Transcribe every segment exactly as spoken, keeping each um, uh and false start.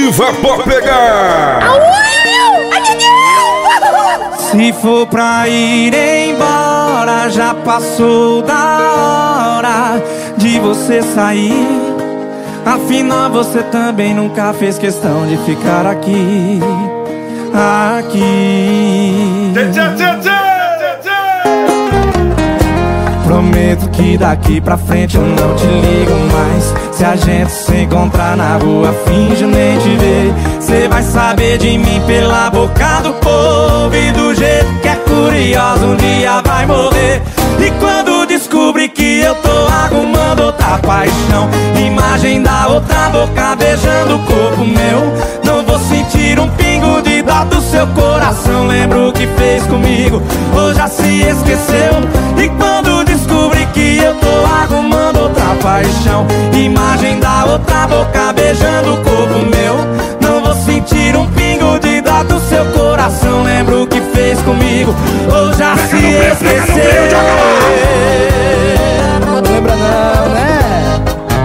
Ativa pra pegar. Se for pra ir embora, já passou da hora de você sair. Afinal você também nunca fez questão de ficar aqui. Aqui. Prometo que daqui pra frente eu não te ligo mais. Se a gente se encontrar na rua, finge nem te ver. Cê vai saber de mim pela boca do povo, e do jeito que é curioso um dia vai morrer. E quando descobrir que eu tô arrumando outra paixão, imagem da outra boca beijando o corpo meu, não vou sentir um pingo de dó do seu coração. Lembra o que fez comigo, ou já se esqueceu? E quando descobrir que eu tô arrumando outra paixão, imagem da outra boca beijando o corpo meu, não vou sentir um pingo de dó do seu coração. Lembra o que fez comigo, ou já se esqueceu? Não lembra não, né?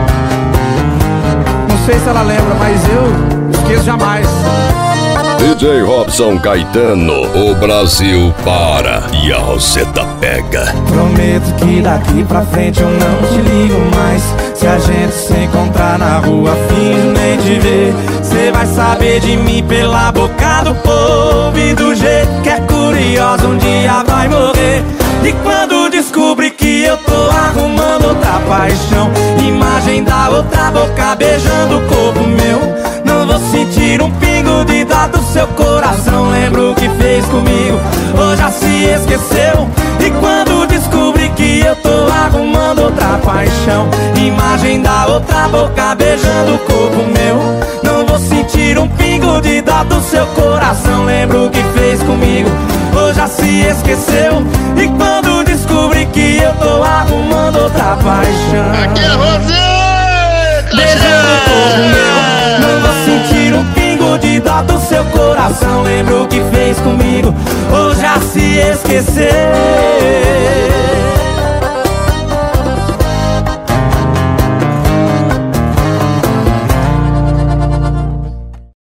Não sei se ela lembra, mas eu esqueço jamais. D J Robson Caetano, o Brasil para e a Roseta pega. Prometo que daqui pra frente eu não te ligo mais. Se a gente se encontrar na rua, finge nem te ver. Cê vai saber de mim pela boca do povo, e do jeito que é curioso um dia vai morrer. E quando descobrir que eu tô arrumando outra paixão, imagem da outra boca beijando o corpo meu, não vou sentir um pingo de dó do seu coração. Lembra o que fez comigo, ou já se esqueceu? E quando descobrir que eu tô arrumando outra paixão, imagem da outra boca beijando o corpo meu, não vou sentir um pingo de dó do seu coração. Lembra o que fez comigo, ou já se esqueceu? E quando descobrir que eu tô arrumando outra paixão, aqui é Roseta beijando o corpo meu, não vou sentir um pingo de dó do seu coração. Lembra o que fez comigo, ou já se esqueceu?